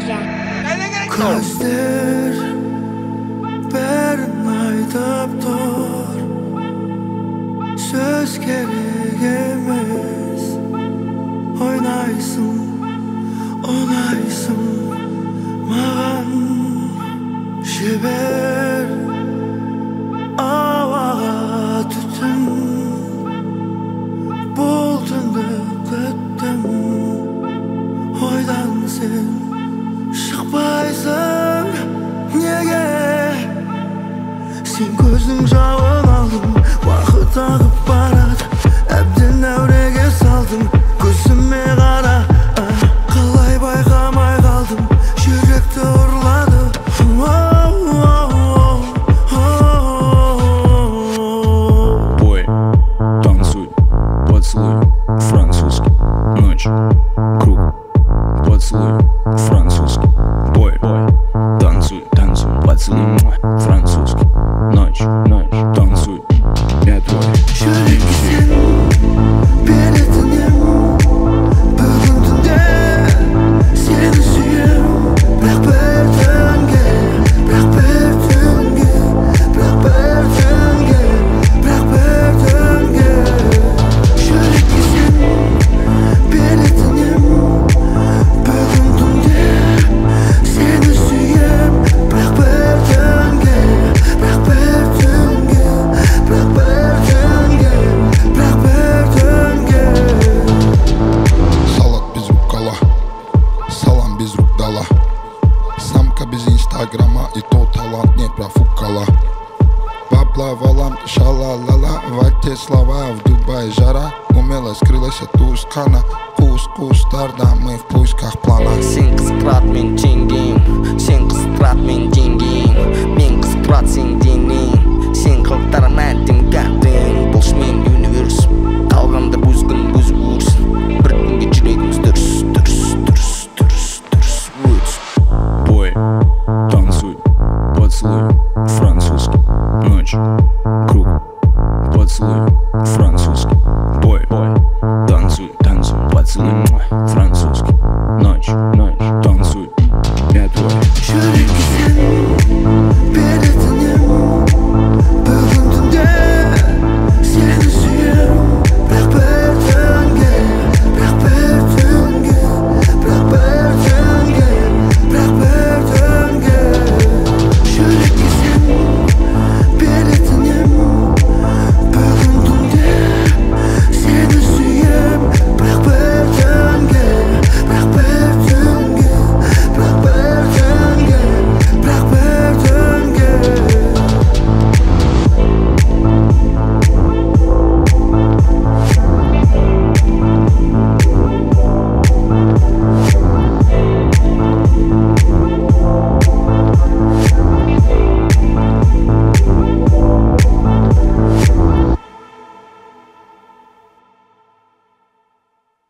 Gözler bәрін айтып тұр, сөз керек емес. Ойнайсың, ұнайсың маған. Жібер ауаға түтін, бұл түнді күттім. Ойдан сен шықпайсың неге? Сен көздің жауын алдың, уақыт ағып барады, әбден әуреге салдың. Көзіме қара, қалай байқамай қалдым, жүректі ұрлады. Бой, танцуй, поцелуй, французский, ночь, круг, поцелуй, французский. Бой, танцуй, танцуй, поцелуй, французский, ночь, танцуй, я твой. Жүрекке сен беретінем, бүгін түнде сені сүйем. Бірақ бір түнге, бірақ бір түнге, бірақ бір түнге, бірақ бір түнге. Жүрекке сен беретінем, бүгін түнде сені сүйем. Бірақ бір түнге, бірақ бір түнге, бірақ бір түнге, бірақ бір түнге. Салат без рукола, салам без рук дала. Самка без инстаграма, и то талант не профукала. Поплавалам, шалалала, в те слова, в Дубае жара. Умело скрылась от ускана, кус-кустарда, мы в поисках плана. Сен қысқырат мен жеңгем, сен қысқырат мен жеңгем, мен қысқырат сен денең, сен қылықтарым әттім кәттің. Болшымен универс, қалғанда бұзгын бұз бұрсын, бір күнге жүрегіміз дұрыс, дұрыс, дұрыс, дұрыс, дұрыс, рутс. Бой,